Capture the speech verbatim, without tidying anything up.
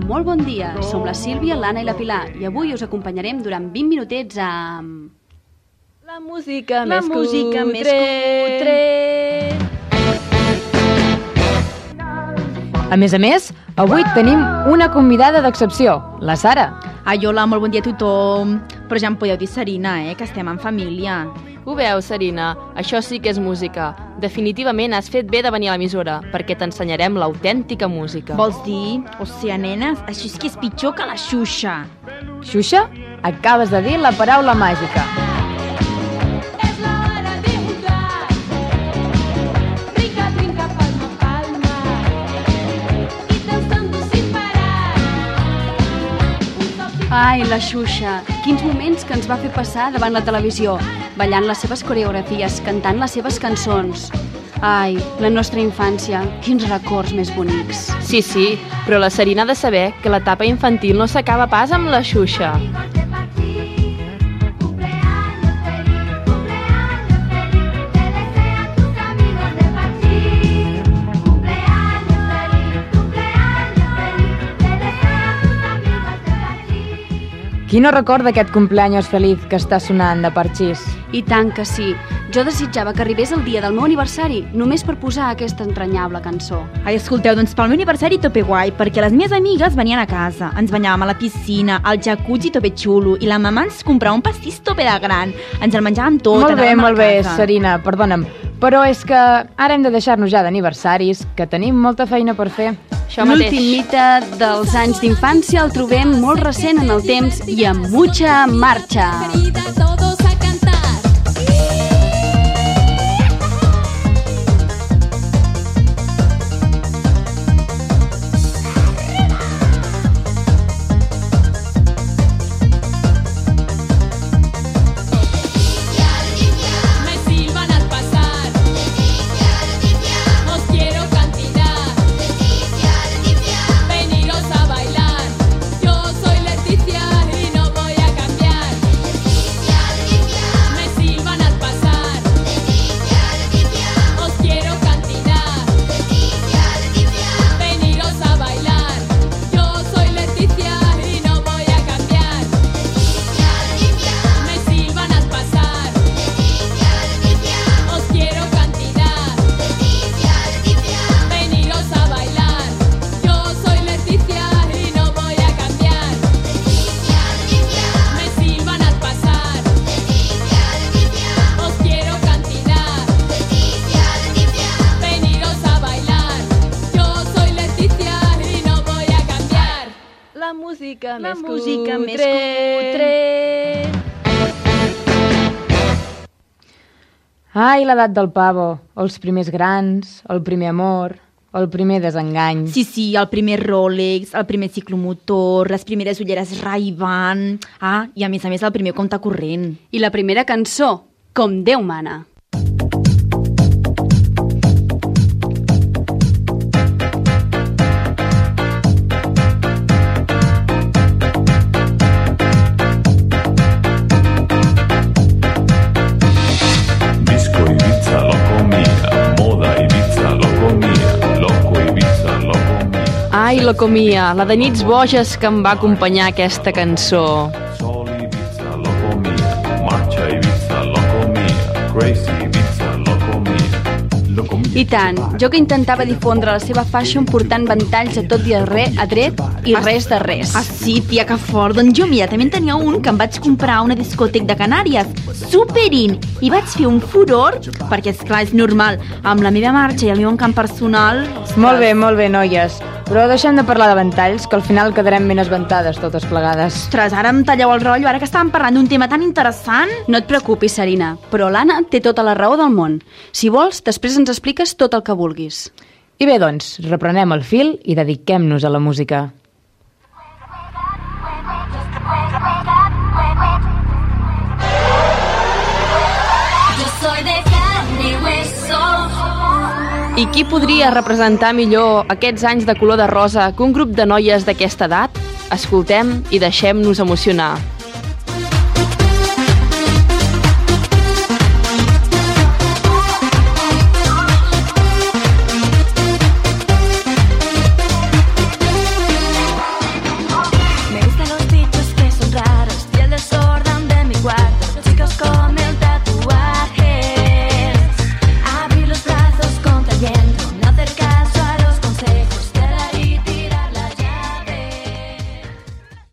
molt bon dia. Som la Sílvia, l'Anna i la Pilar i avui us acompanyarem durant vint minutets amb... La música La més música cutre. més cutre. A més a més, avui tenim una convidada d'excepció, la Sara. Ai, hola, molt bon dia a tothom. Però ja em podeu dir Sarina, eh, que estem en família. Ho veus, Sarina? Això sí que és música. Definitivament has fet bé de venir a l'emissora, perquè t'ensenyarem l'autèntica música. Vols dir? O sigui, nenes, això és que és pitjor que la Xuxa. Xuxa, acabes de dir la paraula màgica. Ai, la Xuxa, quins moments que ens va fer passar davant la televisió, ballant les seves coreografies, cantant les seves cançons. Ai, la nostra infància, quins records més bonics. Sí, sí, però la Sarina ha de saber que l'etapa infantil no s'acaba pas amb la Xuxa. Qui no recorda aquest cumpleaños feliz que està sonant de Parchís? I tant que sí. Jo desitjava que arribés el dia del meu aniversari només per posar aquesta entranyable cançó. Ai, escolteu, doncs pel meu aniversari tope guai, perquè les meves amigues venien a casa, ens banyàvem a la piscina, al jacuzzi tope xulo, i la mamà ens comprava un pastís tope de gran. Ens el menjàvem tot. Molt bé, anàvem a molt bé, casa. Sarina, perdona'm. Però és que ara hem de deixar-nos ja d'aniversaris, que tenim molta feina per fer. Això mateix. L'últim mite dels anys d'infància el trobem molt recent en el temps i amb mucha marxa. Todos a cantar. Me silban al pasar. Os quiero cantinar. Veniros a bailar. Yo soy Leticia y no voy a cambiar. Me silban al pasar. Os quiero cantinar. Veniros a bailar. Yo soy Leticia y no voy a cambiar. Me silban al pasar. Os quiero cantinar. Veniros a bailar. Yo soy Leticia y no voy a cambiar. Me silban al pasar. Os quiero cantinar. Veniros a bailar. Yo soy Leticia y no voy a cambiar. La música La més música cutre. més cutre. Ai, l'edat del pavo, els primers grans, el primer amor, el primer desengany. Sí, sí, el primer Rolex, el primer ciclomotor, les primeres ulleres Ray-Ban... Ah, i a més a més el primer compte corrent. I la primera cançó, Com Déu mana. Disco Ibiza, loco mia, moda Ibiza, loco mia, loco Ibiza, loco mia. Ai, loco mia, la de nits boges que em va acompanyar aquesta cançó. Sol Ibiza, loco mia, marxa Ibiza, loco mia, crazy Ibiza, loco mia, loco mia. I tant, jo que intentava difondre la seva fashion portant ventalls a tot i a, re, a dret i res de res. Ah, sí, tia, que fort. Doncs jo, mira, també en tenia un que em vaig comprar a una discotec de Canàries. Superin! I vaig fer un furor, perquè, esclar, és normal. Amb la meva marxa i el meu encant personal... Molt bé, molt bé, noies. Però deixem de parlar de ventalls, que al final quedarem ben esventades totes plegades. Ostres, ara em talleu el rotllo, ara que estàvem parlant d'un tema tan interessant. No et preocupis, Sarina, però l'Anna té tota la raó del món. Si vols, després ens expliques tot el que vulguis. I bé, doncs, reprenem el fil i dediquem-nos a la música. Yo soy de carne y hueso. I qui podria representar millor aquests anys de color de rosa que un grup de noies d'aquesta edat? Escoltem i deixem-nos emocionar.